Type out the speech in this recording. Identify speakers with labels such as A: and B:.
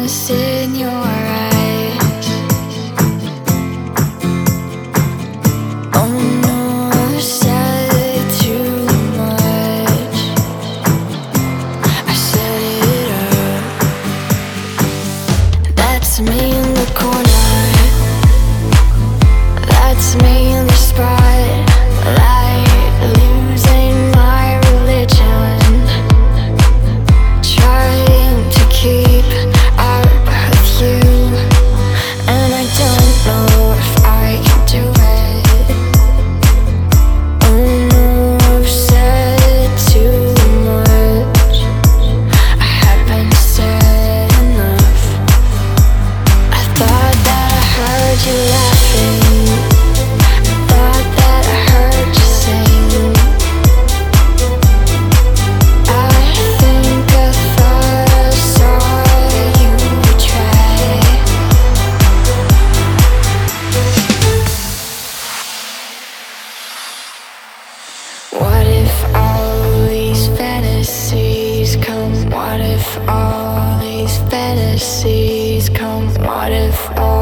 A: sadness in your eyes. Oh no, I've said too much. I set it up. That's me in the corner. That's me in the spotlight, losing my religion, trying to keep up with you, and I don't know if I can do it. Oh no, I've said too much. I haven't said enough. I thought that I heard you laughing. What if all these fantasies come? What if all these fantasies come? What if all